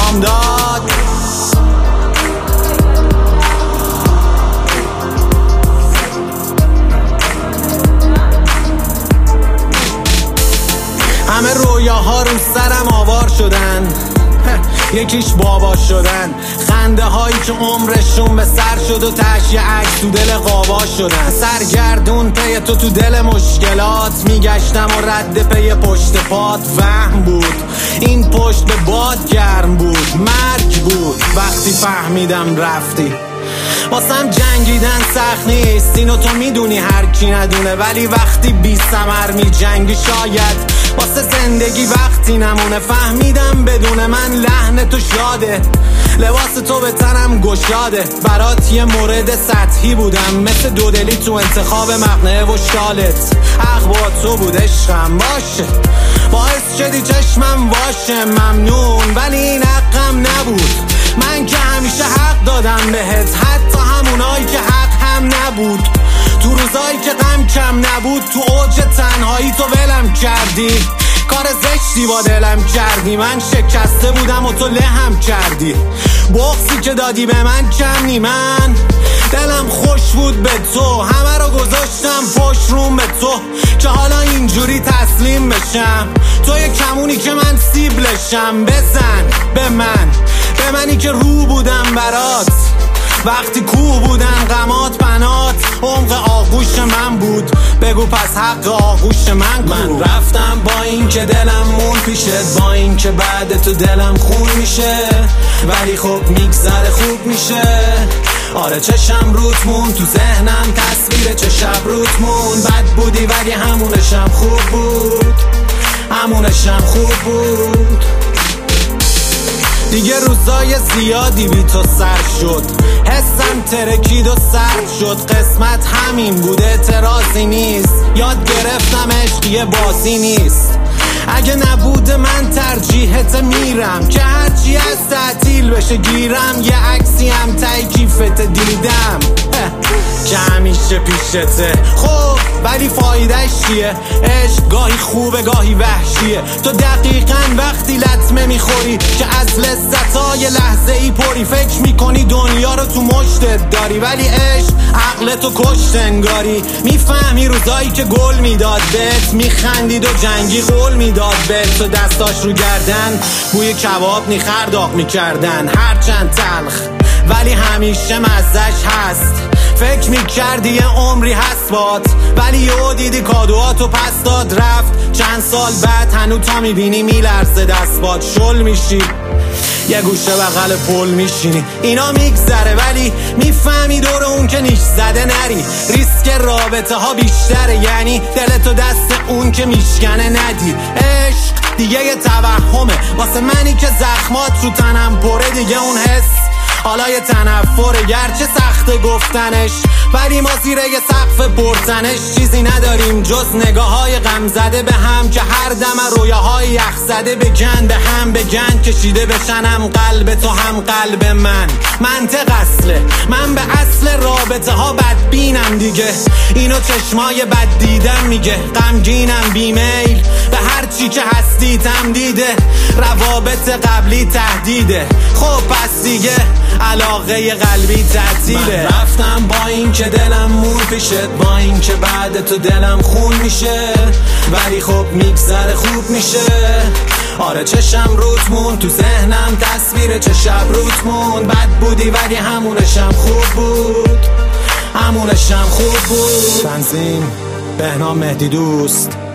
بامداد. همه رویاها رو سرم آوار شدن، یکیش بابا شدن. خنده هایی که عمرشون به سر شد و تش یه عکس تو دل غابا شدن. سرگردون پی تو دل مشکلات میگشتم و رد پی پشت پات. وهم بود این پشت به باد گرم بود، مرگ بود وقتی فهمیدم رفتی. واسم جنگیدن سخت نیست، اینو تو میدونی هر کی ندونه، ولی وقتی بی ثمر می جنگی شاید واسه زندگی وقتی نمونه. فهمیدم بدون من لحن تو شاده، لباس تو به تنم گشاده. برات یه مورد سطحی بودم، مثل دودلی تو انتخاب مقنعه و شالت. حق با تو بود عشقم باشه، باعث شدی چشمم باشه ممنون، ولی این حقم نبود. من که همیشه حق دادم بهت، حتی همونایی که حق هم نبود. تو روزایی که غم کم نبود، تو اوج تنهایی تو ولم کردی. کار زشتی با دلم کردی، من شکسته بودم و تو لهم کردی. بغضی که دادی به من کم نی، من دلم خوش بود به تو، همه رو گذاشتم پشت روم به تو که حالا اینجوری تسلیم بشم. تو یه کمونی که من سیبلشم، بزن به منی که رو بودم برات، وقتی کوه بودن غمات بنات. عمق آغوش من بود، بگو پس حق آغوش من کو. من رفتم با این که دلم مون پیشت، با این که بعد تو دلم خون میشه، ولی خب میگذره خوب میشه. آره چشم روت مون، تو ذهنم تصویر چه شب روت مون. بد بودی ولی همونشم خوب بود، همونشم خوب بود. دیگه روزای زیادی بی تو سر شد، حسم ترکید و سرد شد. قسمت همین بود، اعتراضی نیست. یاد گرفتم عشقیه بازی نیست. اگه نبود من ترجیحت میرم، که هرچی از تعطیل بشه گیرم. یه عکسی هم تای کیفت دیدم که همیشه پیشته. خب ولی فایدهش چیه؟ عشق گاهی خوبه گاهی وحشیه. تو دقیقاً وقتی لطمه میخوری که از لذتای لحظه ای پری، فکر میکنی دنیا رو تو مشتت داری، ولی عشق عقل تو کشت انگاری. میفهمی روزایی که گل میداد بهت، میخندید و جنگی قول میداد بهت. تو دستاش رو گردن بوی کباب نیخر داغ میکردن، هرچند تلخ ولی همیشه مزهش هست. فکر میکردی یه عمری هست بات، ولی یهو دیدی کادوهاتو پس داد رفت. چند سال بعد هنو تا میبینی میلرزه دست بات، شل میشی یه گوشه بغل پل میشینی. اینا میگذره ولی میفهمی دور اون که نیش زده نری. ریسک رابطه ها بیشتره، یعنی دلتو دست اون که میشکنه ندی. عشق دیگه یه توهمه واسه منی که زخمات رو تنم پره. دیگه اون حس حالا یه تنفره، گرچه سخته گفتنش، ولی ما زیر یه سقف پرتنش چیزی نداریم جز نگاه های غم زده به هم، که هر دم رویاهای یخ زده بگن به هم بگن. کشیده بشنم قلب تو هم قلب من. منطق اصله، من به اصل رابطه ها بدبینم دیگه. اینو چشمای بد دیدم میگه، غمگینم بیمیل به هر چی که هستی تمدیده. روابط قبلی تهدیده، خب پس دیگه علاقه قلبی تعطیله. من رفتم با این که دلم مون پیشت، با این که بعد تو دلم خون میشه، ولی خب میگذره خوب میشه. آره چشم روت مون، تو ذهنم تصویر چه شب روت مون. بد بودی ولی همونشم خوب بود، همونشم خوب بود. تنظیم بهنام مهدی دوست.